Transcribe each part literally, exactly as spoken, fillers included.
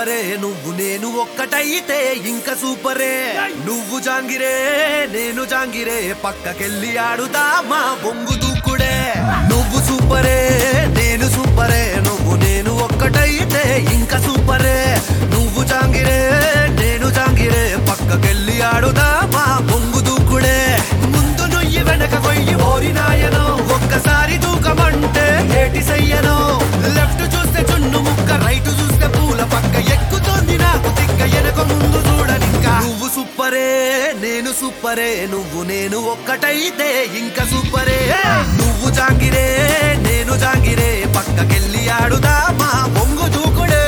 సూపరే నువ్వు నేను ఒక్కటైతే ఇంకా సూపరే నువ్వు జాంగిరే నేను జాంగిరే పక్కకెళ్ళి ఆడుదామా బొంగు దూకుడే నువ్వు సూపరే నేను సూపరే నువ్వు నేను ఒక్కటైతే ఇంకా సూపరే నువ్వు జాంగిరే నేను జాంగిరే పక్కకెళ్ళి ఆడుదామా బొంగు దూకుడే ముందు నుయ్యి వెనక కొయ్యి ఓరినాయనో ఒక్కసారి దూకమంటే ఏటి సయ్యనో లెఫ్ట్ చూస్తే చున్ను ముక్క రైట్ చూస్తే పూల పక్క ఎక్కుతోంది నాకు తిక్క ఎనక ముందు చూడనింకా నువ్వు సూపరే నేను సూపరే నువ్వు నేను ఒక్కటైతే ఇంకా సూపరే నువ్వు జాంగిరే నేను జాంగిరే పక్కకెళ్ళి ఆడుదామా బొంగు దూకుడే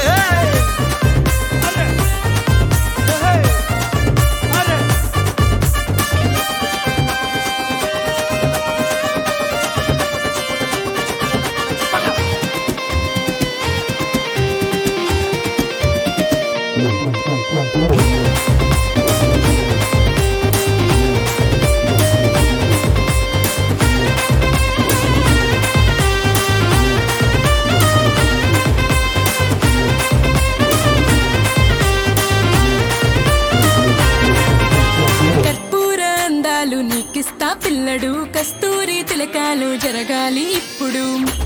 నీకిస్తా పిల్లడు కస్తూరి తిలకాలు జరగాలి ఇప్పుడు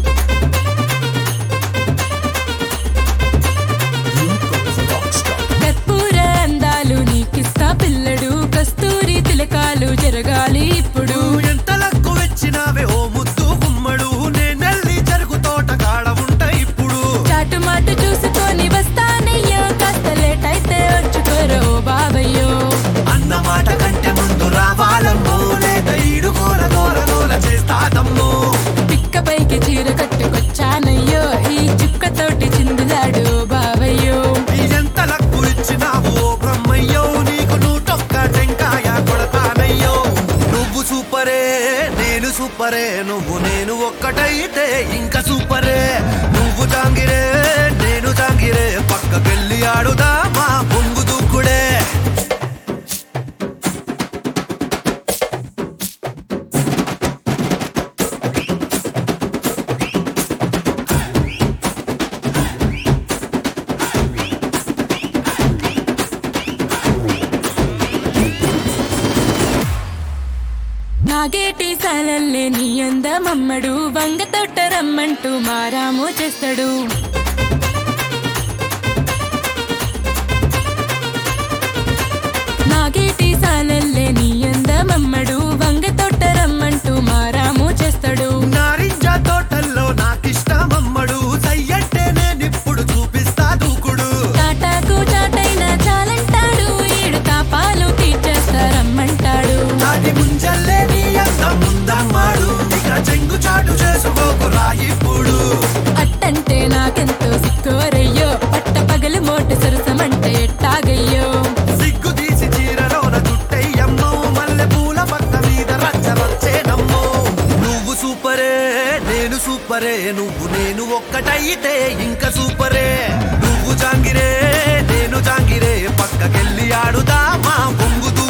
కర్పూర అందాలు నీకిస్తా పిల్లడు కస్తూరి తిలకాలు జరగాలి ఇప్పుడు ఎంత లక్కు వచ్చినావే ఓ ముద్దు గుమ్మడు నేనెళ్ళి చెరుకు తోట కాడ ఉంటా ఇప్పుడు చాటు మాటు చూసుకొని వస్తానయ్యో కాస్త లేట్ అయితే వచ్చుకోరో బాబయ్యో అన్న మాట కంటే ముందు రావాలమ్మో లేదా ఈడు కోర కోర కోర చేస్తాదమ్మో పిక్క పైకి చీర కట్టుకొచ్చానయ్యో ఈ చుక్కతోటి చిందులాడు బాబయ్యో ఎంత లక్కు ఇచ్చినావు ఓ బ్రహ్మయ్యో నీకు నూటొక్క టెంకాయ కొడతానయ్యో నువ్వు సూపరే నేను సూపరే నువ్వు నేను ఒక్కటైతే ఇంకా సూపరే నువ్వు జాంగిరే నేను జాంగిరే పక్కకెళ్ళి ఆడుదామా బొంగు దూకుడే నాగేటి సాలల్లే నీ అందమమ్మడు వంగ తోట రమ్మంటూ మారాము చేస్తాడు నాగేటి సాలల్లే నీ అందమమ్మడు వంగ తోట రమ్మంటూ మారాము చేస్తాడు నారింజ తోటల్లో నాకిష్టమమ్మడు సయ్యంటే నేనిప్పుడు చూపిస్తా దూకుడు తాటాకు చాటైనా చాలంటాడు ఏడు తాపాలు తీర్చేస్తారమ్మంటాడు నాటి ముంజల్లే నీ అంత ముందమ్మాడు ఇక చెంగు చాటు చేసుకోకురా ఇప్పుడు అట్టంటే నాకెంతో సిక్కోరయ్యో పట్ట పగలు మోటు సరసమంటే ఎట్టాగయ్యో సిగ్గు తీసి చీరలోన చుట్టయ్యమ్మో మల్లె పూల పక్క మీద రచ్చరచ్చేనమ్మో నువ్వు సూపరే నేను సూపరే నువ్వు నేను ఒక్కటైతే ఇంకా సూపరే నువ్వు జాంగిరే నేను జాంగిరే పక్కకెళ్ళి ఆడుదామా బొంగు